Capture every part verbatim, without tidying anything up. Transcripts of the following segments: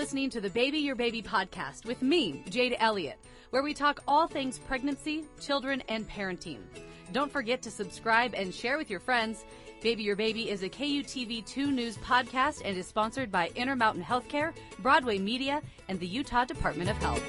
listening to the Baby Your Baby podcast with me, Jade Elliott, where we talk all things pregnancy, children, and parenting. Don't forget to subscribe and share with your friends. Baby Your Baby is a K U T V two News podcast and is sponsored by Intermountain Healthcare, Broadway Media, and the Utah Department of Health.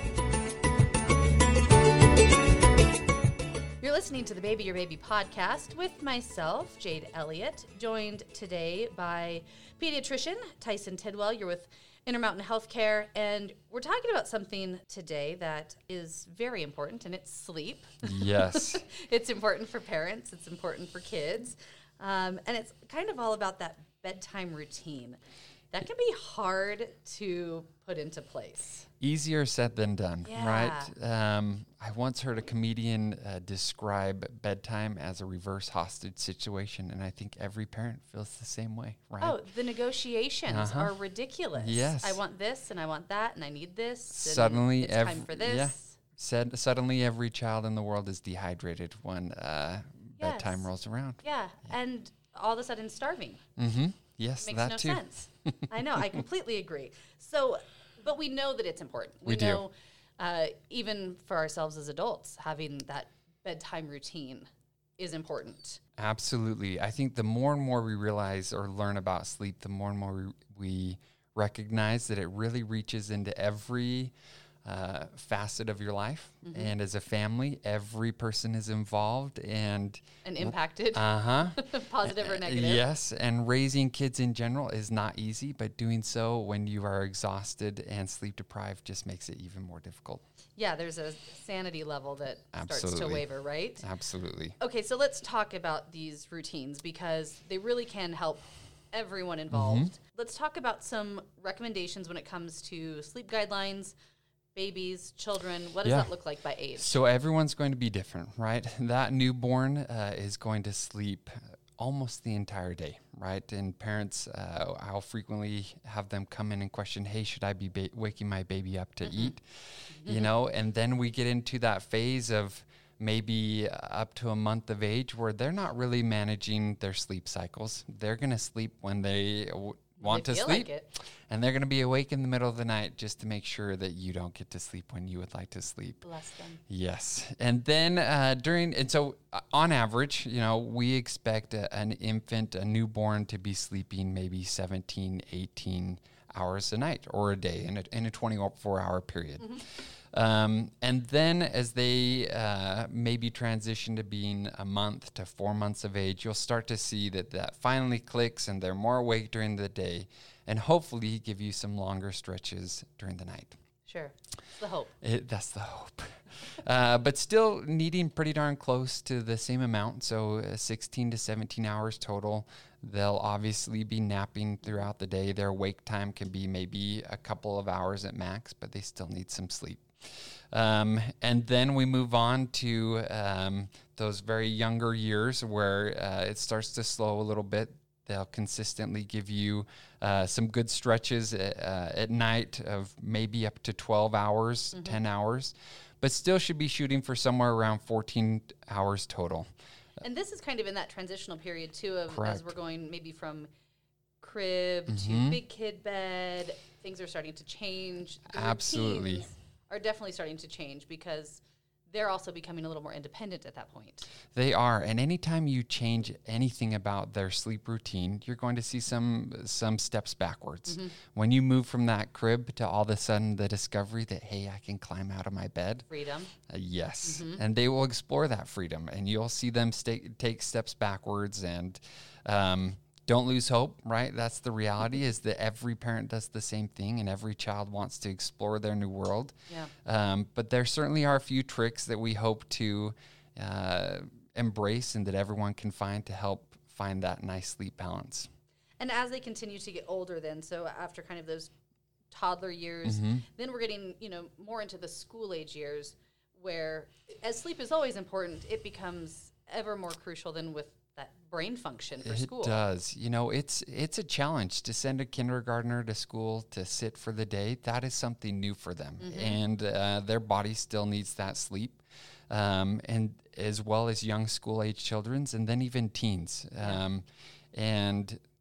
You're listening to the Baby Your Baby podcast with myself, Jade Elliott, joined today by pediatrician Tyson Tidwell. You're with Intermountain Healthcare, and we're talking about something today that is very important, and it's sleep. Yes. It's important for parents. It's important for kids. Um, and it's kind of all about that bedtime routine. That can be hard to put into place. Easier said than done, Yeah. right? Um, I once heard a comedian uh, describe bedtime as a reverse hostage situation, and I think every parent feels the same way, right? Oh, the negotiations Uh-huh. are ridiculous. Yes. I want this, and I want that, and I need this. And Suddenly, it's ev- time for this. yeah. Said, suddenly every child in the world is dehydrated when uh, Yes. bedtime rolls around. Yeah, and all of a sudden starving. Mm-hmm. Yes, Makes that no too. sense. I know, I completely agree. So, but we know that it's important. We, We do. know, uh, even for ourselves as adults, having that bedtime routine is important. Absolutely. I think the more and more we realize or learn about sleep, the more and more we, we recognize that it really reaches into every uh, facet of your life. Mm-hmm. And as a family, every person is involved and And impacted, uh-huh. positive or negative. Yes, and raising kids in general is not easy, but doing so when you are exhausted and sleep deprived just makes it even more difficult. Yeah, there's a sanity level that starts to Absolutely. waver, right? Absolutely. Okay, so let's talk about these routines because they really can help everyone involved. Mm-hmm. Let's talk about some recommendations when it comes to sleep guidelines, babies, children. What does Yeah. that look like by age? So everyone's going to be different, right? That newborn uh, is going to sleep almost the entire day, right? And parents, uh, I'll frequently have them come in and question, hey, should I be ba- waking my baby up to Mm-hmm. eat? You know, and then we get into that phase of maybe up to a month of age where they're not really managing their sleep cycles. They're going to sleep when they w- want They to feel sleep. like it. And they're going to be awake in the middle of the night just to make sure that you don't get to sleep when you would like to sleep. Bless them. Yes. And then uh, during, and so uh, on average, you know, we expect a, an infant, a newborn to be sleeping maybe seventeen, eighteen hours a night or a day in a, in a twenty-four hour period. Mm-hmm. Um, and then as they uh, maybe transition to being a month to four months of age, you'll start to see that that finally clicks and they're more awake during the day and hopefully give you some longer stretches during the night. Sure. It's the hope. It, that's the hope. Uh, but still needing pretty darn close to the same amount, so uh, sixteen to seventeen hours total. They'll obviously be napping throughout the day. Their wake time can be maybe a couple of hours at max, but they still need some sleep. Um, and then we move on to um, those very younger years where uh, it starts to slow a little bit. They'll consistently give you uh, some good stretches at, uh, at night of maybe up to twelve hours, Mm-hmm. ten hours, but still should be shooting for somewhere around fourteen hours total. And this is kind of in that transitional period, too, of Correct. as we're going maybe from crib Mhm. to big kid bed, things are starting to change. The Absolutely. routines are definitely starting to change because they're also becoming a little more independent at that point. They are, and anytime you change anything about their sleep routine, you're going to see some some steps backwards. Mm-hmm. When you move from that crib to all of a sudden the discovery that, hey, I can climb out of my bed, Freedom. Uh, yes, Mhm. and they will explore that freedom, and you'll see them sta- take steps backwards. And um, don't lose hope, right? That's the reality: is that every parent does the same thing, and every child wants to explore their new world. Yeah. Um, but there certainly are a few tricks that we hope to uh, embrace, and that everyone can find to help find that nice sleep balance. And as they continue to get older then, so after kind of those toddler years, Mm-hmm. then we're getting, you know, more into the school age years where as sleep is always important, it becomes ever more crucial than with that brain function for It school. does. You know, it's it's a challenge to send a kindergartner to school to sit for the day. That is something new for them, Mm-hmm. and uh, their body still needs that sleep, um, and as well as young school age children's, and then even teens. Um, and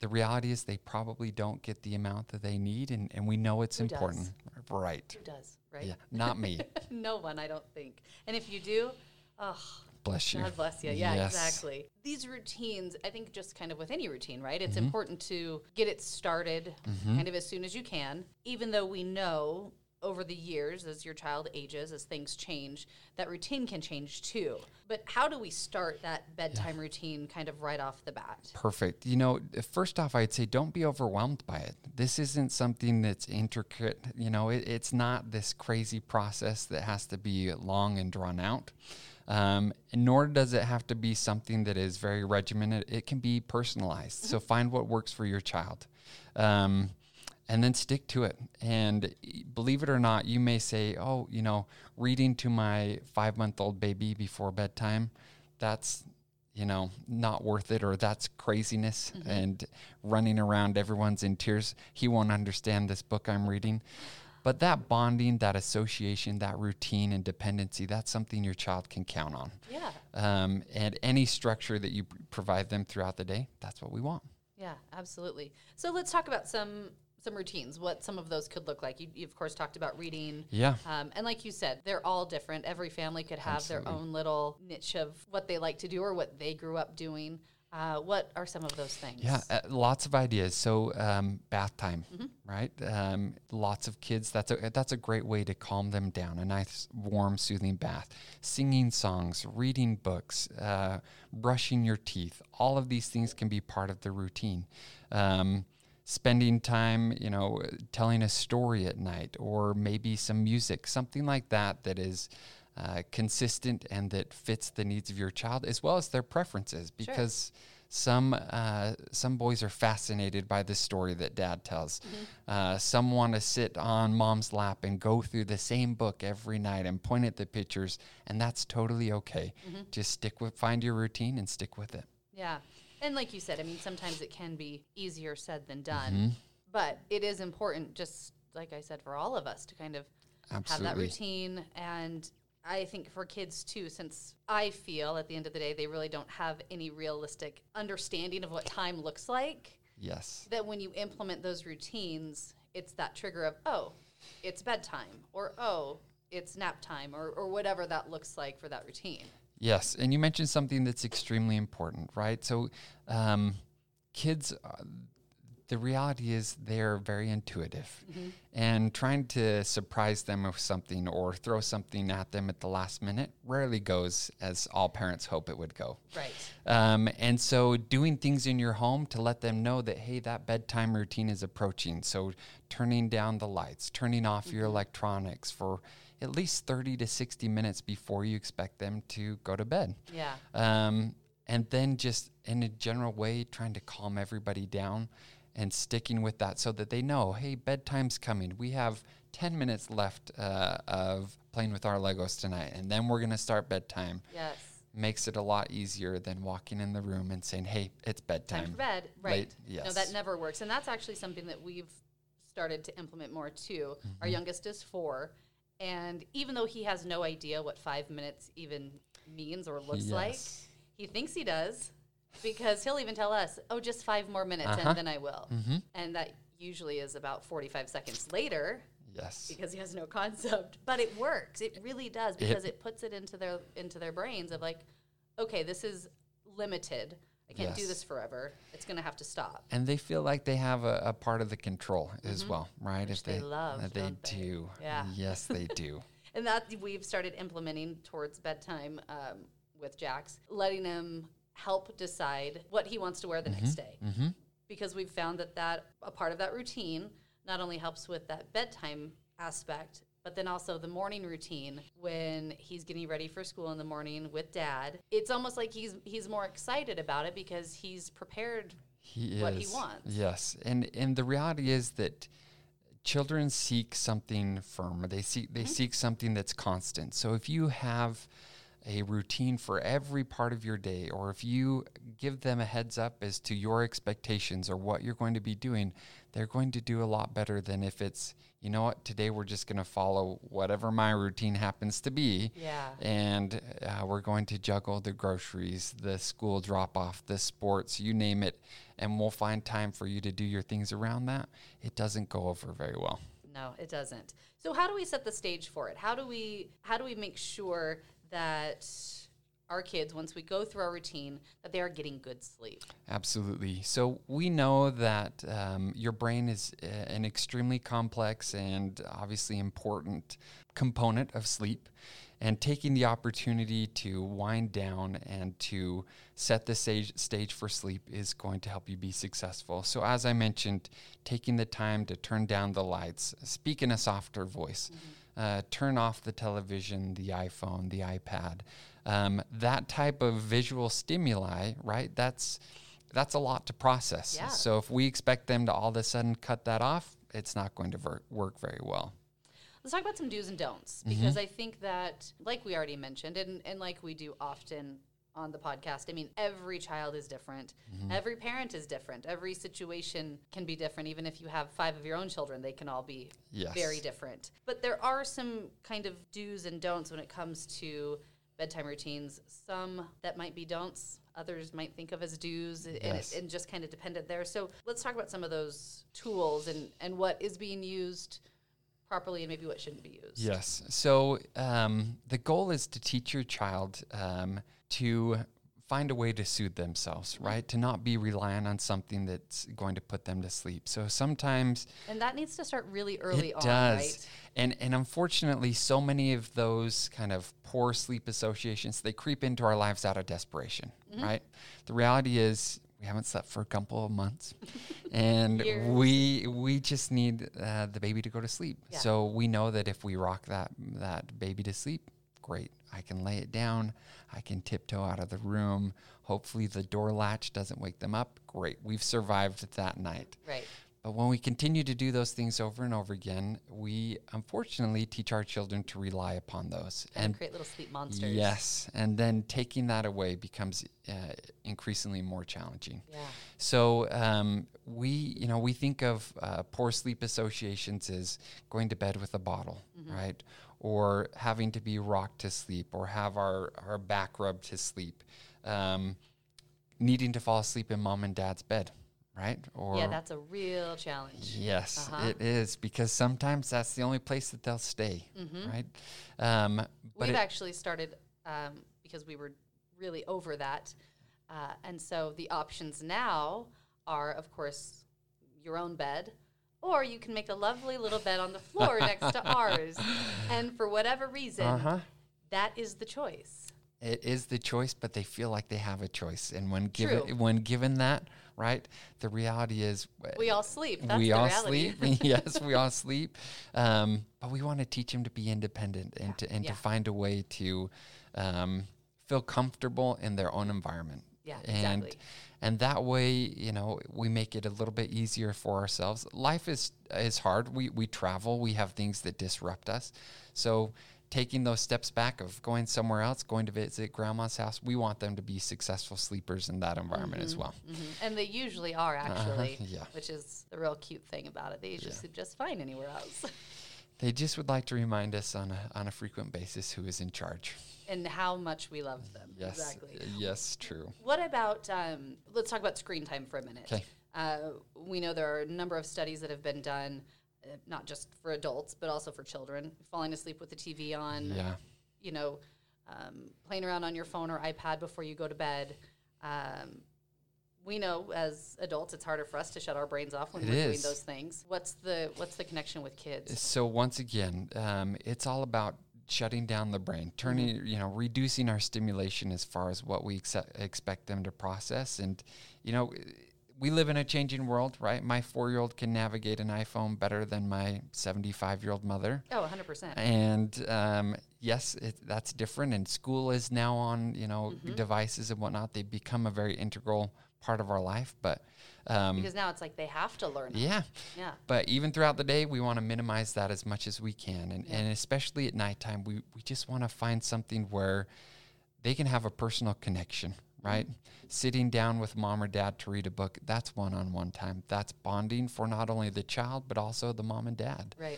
the reality is they probably don't get the amount that they need, and, and we know it's Who important. does? Right. Who does, right? Yeah, not me. No one, I don't think. And if you do, oh, Bless you. God bless you. Yeah, Yes. exactly. These routines, I think just kind of with any routine, right? It's Mm-hmm. important to get it started kind of as soon as you can, even though we know over the years, as your child ages, as things change, that routine can change too. But how do we start that bedtime routine kind of right off the bat? Perfect. You know, first off, I'd say don't be overwhelmed by it. This isn't something that's intricate. You know, it, it's not this crazy process that has to be long and drawn out. Um, nor does it have to be something that is very regimented. It can be personalized. So find what works for your child. Um, and then stick to it. And believe it or not, you may say, oh, you know, reading to my five-month-old baby before bedtime, that's, you know, not worth it, or that's craziness. Mm-hmm. And running around, everyone's in tears. He won't understand this book I'm reading. But that bonding, that association, that routine and dependency, that's something your child can count on. Yeah. Um, and any structure that you p- provide them throughout the day, that's what we want. Yeah, absolutely. So let's talk about some some routines, what some of those could look like. You, you of course, talked about reading. Yeah. Um, and like you said, they're all different. Every family could have Absolutely. their own little niche of what they like to do or what they grew up doing. Uh, what are some of those things? Yeah, uh, lots of ideas. So um, bath time, Mm-hmm. right? Um, lots of kids. That's a that's a great way to calm them down. A nice, warm, soothing bath. Singing songs, reading books, uh, brushing your teeth. All of these things can be part of the routine. Um, spending time, you know, telling a story at night, or maybe some music, something like that that is uh, consistent and that fits the needs of your child as well as their preferences. Because sure. some uh, some boys are fascinated by the story that dad tells. Mm-hmm. Uh, some want to sit on mom's lap and go through the same book every night and point at the pictures, and that's totally okay. Mm-hmm. Just stick with, find your routine and stick with it. Yeah. And like you said, I mean, sometimes it can be easier said than done, Mm-hmm. but it is important, just like I said, for all of us to kind of Absolutely. have that routine. And I think for kids too, since I feel at the end of the day, they really don't have any realistic understanding of what time looks like. Yes. That when you implement those routines, it's that trigger of, oh, it's bedtime, or oh, it's nap time, or, or whatever that looks like for that routine. Yes, and you mentioned something that's extremely important, right? So um, kids, uh, the reality is they're very intuitive. Mm-hmm. And trying to surprise them with something or throw something at them at the last minute rarely goes as all parents hope it would go. Right. Um, and so doing things in your home to let them know that, hey, that bedtime routine is approaching. So turning down the lights, turning off mm-hmm. your electronics for at least thirty to sixty minutes before you expect them to go to bed. Yeah. Um, and then just in a general way, trying to calm everybody down and sticking with that so that they know, hey, bedtime's coming. We have ten minutes left uh, of playing with our Legos tonight, and then we're going to start bedtime. Yes. Makes it a lot easier than walking in the room and saying, hey, it's bedtime. Time for bed. Right. Late, yes. No, that never works. And that's actually something that we've started to implement more too. Mm-hmm. Our youngest is four. And even though he has no idea what five minutes even means or looks yes. like, he thinks he does, because he'll even tell us, oh, just five more minutes uh-huh. and then I will. Mm-hmm. And that usually is about forty-five seconds later. Yes. Because he has no concept. But it works. It really does, because it, it it puts it into their into their brains of like, okay, this is limited. I can't yes. do this forever. It's going to have to stop. And they feel like they have a, a part of the control mm-hmm. as well, right? Which if they, they love, uh, they don't they? do. Yeah. Yes, they do. And that we've started implementing towards bedtime um, with Jax, letting him help decide what he wants to wear the mm-hmm. next day. Mm-hmm. Because we've found that, that a part of that routine not only helps with that bedtime aspect, but then also the morning routine when he's getting ready for school in the morning with dad. It's almost like he's he's more excited about it because he's prepared he what is. he wants. Yes. And and the reality is that children seek something firm. They seek they mm-hmm. seek something that's constant. So if you have a routine for every part of your day, or if you give them a heads up as to your expectations or what you're going to be doing, they're going to do a lot better than if it's, you know what, today we're just going to follow whatever my routine happens to be. Yeah. And uh, we're going to juggle the groceries, the school drop off, the sports, you name it, and we'll find time for you to do your things around that. It doesn't go over very well. No, it doesn't. So how do we set the stage for it? How do we how do we make sure that our kids, once we go through our routine, that they are getting good sleep? Absolutely. So we know that um, your brain is uh, an extremely complex and obviously important component of sleep. And taking the opportunity to wind down and to set the stage, stage for sleep is going to help you be successful. So as I mentioned, taking the time to turn down the lights, speak in a softer voice, mm-hmm. uh, turn off the television, the iPhone, the iPad. Um, that type of visual stimuli, right, that's, that's a lot to process. Yeah. So if we expect them to all of a sudden cut that off, it's not going to ver- work very well. Let's talk about some do's and don'ts, because mm-hmm. I think that, like we already mentioned, and, and like we do often on the podcast, I mean, every child is different. Mm-hmm. Every parent is different. Every situation can be different. Even if you have five of your own children, they can all be yes. very different. But there are some kind of do's and don'ts when it comes to bedtime routines. Some that might be don'ts, others might think of as do's, yes. and, it, and just kind of dependent there. So let's talk about some of those tools and, and what is being used properly and maybe what shouldn't be used. Yes. So um, the goal is to teach your child um, to find a way to soothe themselves, right? To not be reliant on something that's going to put them to sleep. So sometimes... And that needs to start really early it on, does. right? And, and unfortunately, so many of those kind of poor sleep associations, they creep into our lives out of desperation, mm-hmm. right? The reality is... we haven't slept for a couple of months, and Years. we we just need uh, the baby to go to sleep. Yeah. So we know that if we rock that that baby to sleep, great. I can lay it down. I can tiptoe out of the room. Hopefully the door latch doesn't wake them up. Great. We've survived that night. Right. But when we continue to do those things over and over again, we unfortunately teach our children to rely upon those. And, and create little sleep monsters. Yes. And then taking that away becomes uh, increasingly more challenging. Yeah. So um, we, you know, we think of uh, poor sleep associations as going to bed with a bottle, mm-hmm. right? Or having to be rocked to sleep, or have our, our back rubbed to sleep. Um, needing to fall asleep in mom and dad's bed. Right? Or yeah, that's a real challenge. Yes, uh-huh. it is, because sometimes that's the only place that they'll stay, mm-hmm. right? Um, but We've it, actually started, um, because we were really over that, uh, and so the options now are, of course, your own bed, or you can make a lovely little bed on the floor next to ours, and for whatever reason, uh-huh. that is the choice. It is the choice, but they feel like they have a choice, and when given when given that, right, the reality is we all sleep. That's we the all reality. sleep. Yes, we all sleep. Um, but we want to teach them to be independent and yeah. to and yeah. to find a way to um, feel comfortable in their own environment. Yeah, and, exactly. And that way, you know, we make it a little bit easier for ourselves. Life is is hard. We we travel. We have things that disrupt us. So taking those steps back of going somewhere else, going to visit grandma's house, we want them to be successful sleepers in that environment mm-hmm, as well. Mm-hmm. And they usually are, actually, uh-huh, yeah. which is the real cute thing about it. They usually yeah. sleep just fine anywhere else. They just would like to remind us on a, on a frequent basis who is in charge. And how much we love them. Yes, exactly. Uh, yes, true. What about, um, let's talk about screen time for a minute. Okay. Uh, we know there are a number of studies that have been done, uh, not just for adults, but also for children, falling asleep with the T V on. Yeah. You know, um, playing around on your phone or iPad before you go to bed. Um, we know as adults it's harder for us to shut our brains off when it we're is. doing those things. What's the what's the connection with kids? So once again, um, it's all about shutting down the brain, turning, mm-hmm. you know, reducing our stimulation as far as what we ex- expect them to process. And, you know, we live in a changing world, right? My four-year-old can navigate an iPhone better than my seventy-five-year-old mother. Oh, one hundred percent. And um, yes, it, that's different. And school is now on, you know, mm-hmm. devices and whatnot. They become a very integral part of our life. But um, because now it's like they have to learn. Yeah. Yeah. But even throughout the day, we want to minimize that as much as we can. And, yeah. and especially at nighttime, we, we just want to find something where they can have a personal connection, right? Mm-hmm. Sitting down with mom or dad to read a book, that's one-on-one time. That's bonding for not only the child, but also the mom and dad. Right.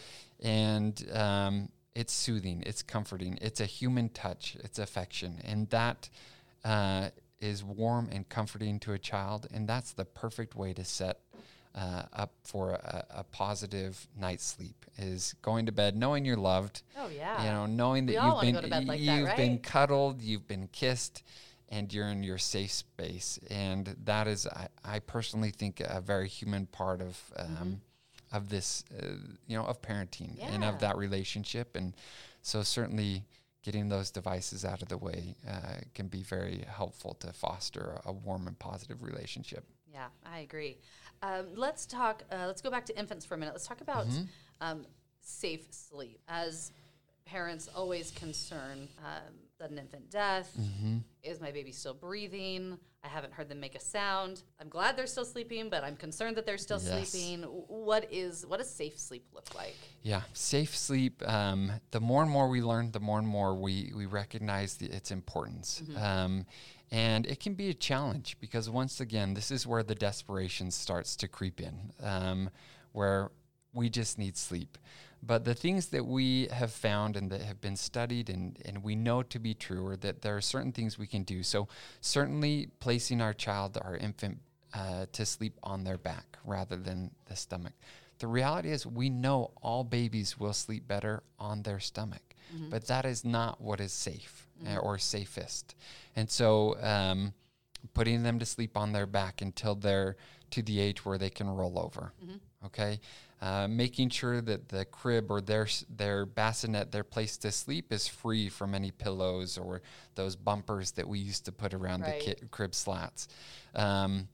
And um, it's soothing, it's comforting, it's a human touch, it's affection. And that uh, is warm and comforting to a child. And that's the perfect way to set uh, up for a, a positive night's sleep, is going to bed knowing you're loved. Oh, yeah. You know, knowing that We all you've wanna been, go to bed like that, you've right? been cuddled, you've been kissed, and you're in your safe space. And that is, I, I personally think, a very human part of um, mm-hmm. of this, uh, you know, of parenting yeah. and of that relationship. And so certainly getting those devices out of the way uh, can be very helpful to foster a, a warm and positive relationship. Yeah, I agree. Um, let's talk, uh, let's go back to infants for a minute. Let's talk about mm-hmm. um, safe sleep. As parents always concern um, sudden infant death. Mm-hmm. Is my baby still breathing? I haven't heard them make a sound. I'm glad they're still sleeping, but I'm concerned that they're still yes. sleeping. What is what does safe sleep look like? Yeah, safe sleep. Um, the more and more we learn, the more and more we we recognize the, its importance. Mm-hmm. Um, and it can be a challenge because once again, this is where the desperation starts to creep in, um, where we just need sleep. But the things that we have found and that have been studied and, and we know to be true are that there are certain things we can do. So certainly placing our child, our infant, uh, to sleep on their back rather than the stomach. The reality is we know all babies will sleep better on their stomach, mm-hmm. but that is not what is safe mm-hmm. uh, or safest. And so um, putting them to sleep on their back until they're to the age where they can roll over, mm-hmm. okay? Uh, making sure that the crib or their their bassinet, their place to sleep, is free from any pillows or those bumpers that we used to put around right. the ki- crib slats. Um,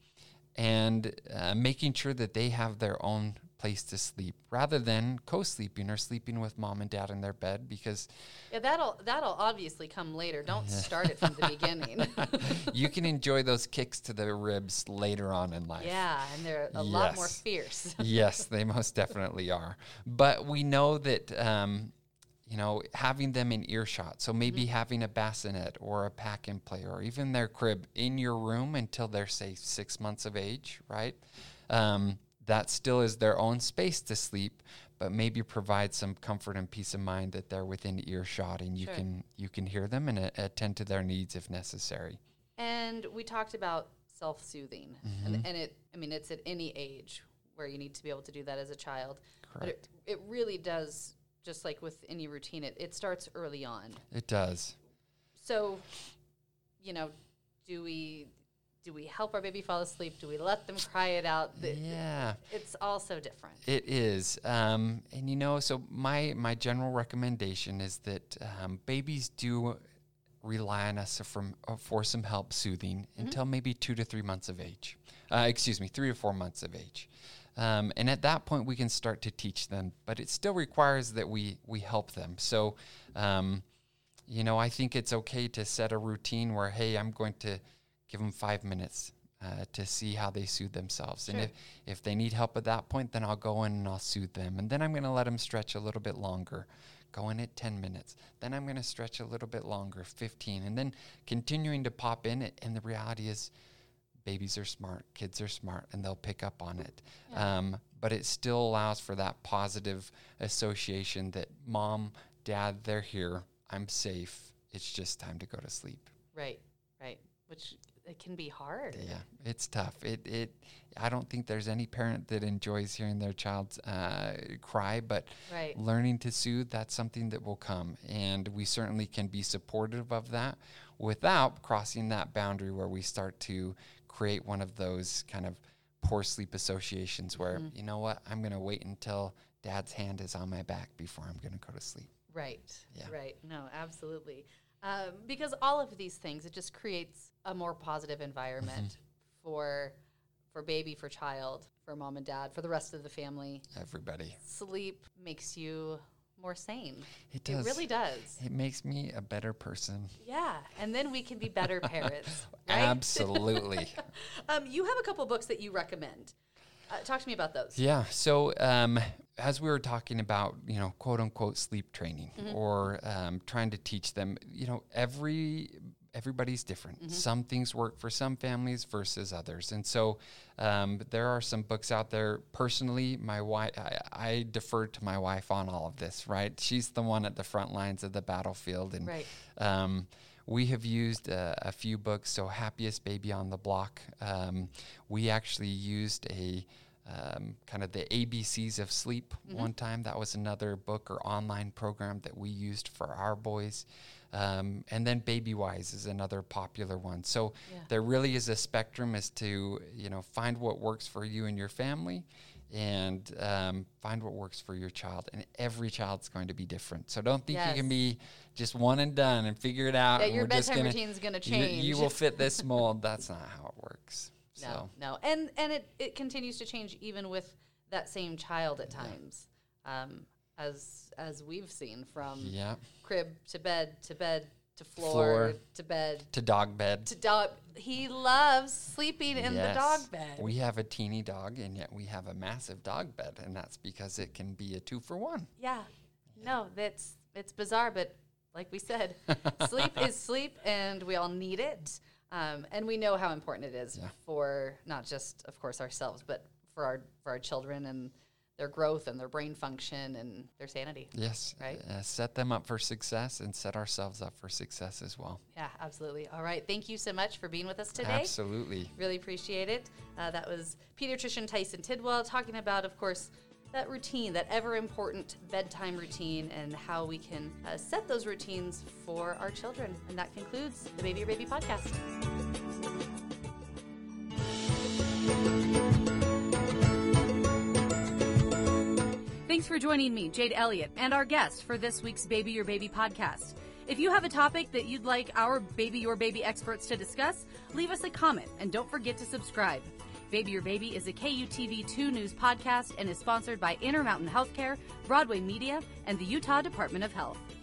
and uh, making sure that they have their own place to sleep rather than co-sleeping or sleeping with mom and dad in their bed, because yeah, that'll that'll obviously come later. Don't start it from the beginning. You can enjoy those kicks to the ribs later on in life. Yeah, and they're a yes. lot more fierce. Yes, they most definitely are. But we know that um, you know, having them in earshot, so maybe mm-hmm. having a bassinet or a pack and play or even their crib in your room until they're, say, six months of age, right? Um, that still is their own space to sleep, but maybe provide some comfort and peace of mind that they're within earshot and you sure. can you can hear them and uh, attend to their needs if necessary. And we talked about self-soothing, mm-hmm. and, and it I mean it's at any age where you need to be able to do that as a child. Correct. But it, it really does, just like with any routine, it, it starts early on. It does. So, you know, do we do we help our baby fall asleep? Do we let them cry it out? The, yeah. It's all so different. It is. Um, and, you know, so my, my general recommendation is that um, babies do rely on us from, uh, for some help soothing mm-hmm. until maybe two to three months of age. Uh, excuse me, three to four months of age. Um, and at that point, we can start to teach them, but it still requires that we, we help them. So, um, you know, I think it's okay to set a routine where, hey, I'm going to give them five minutes uh, to see how they soothe themselves. Sure. And if, if they need help at that point, then I'll go in and I'll soothe them. And then I'm going to let them stretch a little bit longer. Go in at ten minutes. Then I'm going to stretch a little bit longer, fifteen. And then continuing to pop in it. And the reality is babies are smart, kids are smart, and they'll pick up on it. Yeah. Um, but it still allows for that positive association that mom, dad, they're here. I'm safe. It's just time to go to sleep. Right, right. Which it can be hard. Yeah, it's tough. It it. I don't think there's any parent that enjoys hearing their child uh, cry, but right. learning to soothe, that's something that will come. And we certainly can be supportive of that without crossing that boundary where we start to create one of those kind of poor sleep associations where, mm-hmm. you know what, I'm going to wait until dad's hand is on my back before I'm going to go to sleep. Right, yeah. right. No, absolutely. Um, because all of these things, it just creates a more positive environment mm-hmm. for for baby, for child, for mom and dad, for the rest of the family. Everybody. Sleep makes you more sane. It does. It really does. It makes me a better person. Yeah, and then we can be better parents. Right? Absolutely. um, you have a couple books that you recommend. Uh, talk to me about those. Yeah. So um, as we were talking about, you know, quote unquote sleep training mm-hmm. or um, trying to teach them, you know, every everybody's different. Mm-hmm. Some things work for some families versus others. And so um, there are some books out there. Personally, my wife, I, I defer to my wife on all of this, right? She's the one at the front lines of the battlefield. And right. um, we have used uh, a few books. So Happiest Baby on the Block. Um, we actually used a um, kind of the A B Cs of sleep mm-hmm. one time. That was another book or online program that we used for our boys. Um, and then Baby Wise is another popular one. So yeah. there really is a spectrum as to, you know, find what works for you and your family, and um, find what works for your child. And every child's going to be different. So don't think yes. you can be just one and done and figure it out. Yeah, your bedtime routine is going to change. You, you will fit this mold. That's not how it works. No, so. no. And and it, it continues to change even with that same child at times. Yeah. Um, as as we've seen, from yeah. crib to bed to bed to floor, floor to bed to dog bed to dog. He loves sleeping in yes. the dog bed. We have a teeny dog, and yet we have a massive dog bed, and that's because it can be a two for one. Yeah, yeah. No, that's it's bizarre, but like we said, sleep is sleep, and we all need it, um, and we know how important it is yeah. for not just, of course, ourselves, but for our for our children and their growth and their brain function and their sanity. Yes. Right? Uh, set them up for success and set ourselves up for success as well. Yeah, absolutely. All right. Thank you so much for being with us today. Absolutely. Really appreciate it. Uh, that was pediatrician Tyson Tidwell talking about, of course, that routine, that ever important bedtime routine, and how we can uh, set those routines for our children. And that concludes the Baby Your Baby podcast. Thanks for joining me, Jade Elliott, and our guest for this week's Baby Your Baby podcast. If you have a topic that you'd like our Baby Your Baby experts to discuss, leave us a comment and don't forget to subscribe. Baby Your Baby is a K U T V two news podcast and is sponsored by Intermountain Healthcare, Broadway Media, and the Utah Department of Health.